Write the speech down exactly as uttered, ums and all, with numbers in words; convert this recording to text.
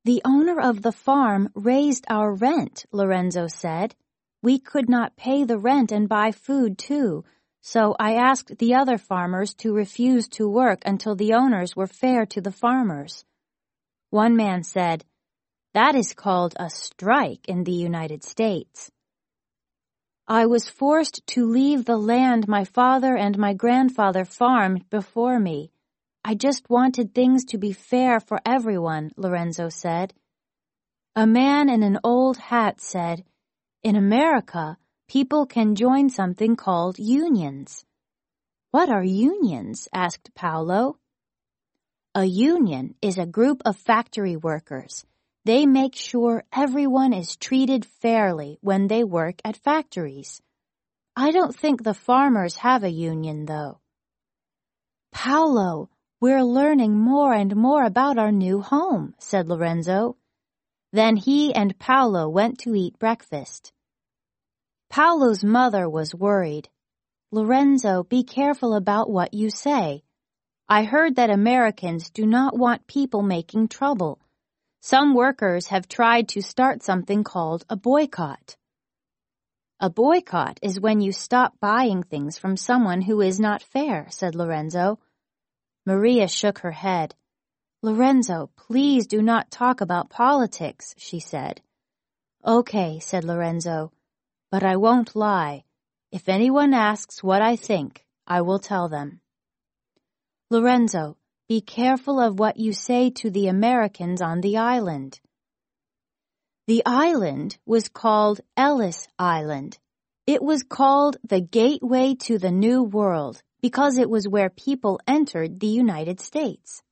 The owner of the farm raised our rent, Lorenzo said. We could not pay the rent and buy food too, so I asked the other farmers to refuse to work until the owners were fair to the farmers. One man said, "That is called a strike in the United States." I was forced to leave the land my father and my grandfather farmed before me. I just wanted things to be fair for everyone, Lorenzo said. A man in an old hat said, "In America, people can join something called unions." "What are unions?" asked Paolo. A union is a group of factory workers. They make sure everyone is treated fairly when they work at factories. I don't think the farmers have a union, though. "Paolo, we're learning more and more about our new home," said Lorenzo. Then he and Paolo went to eat breakfast. Paolo's mother was worried. "Lorenzo, be careful about what you say. I heard that Americans do not want people making trouble. Some workers have tried to start something called a boycott." "A boycott is when you stop buying things from someone who is not fair," said Lorenzo. Maria shook her head. "Lorenzo, please do not talk about politics," she said. "Okay," said Lorenzo, "but I won't lie. If anyone asks what I think, I will tell them." "Lorenzo, be careful of what you say to the Americans on the island." The island was called Ellis Island. It was called the Gateway to the New World because it was where people entered the United States.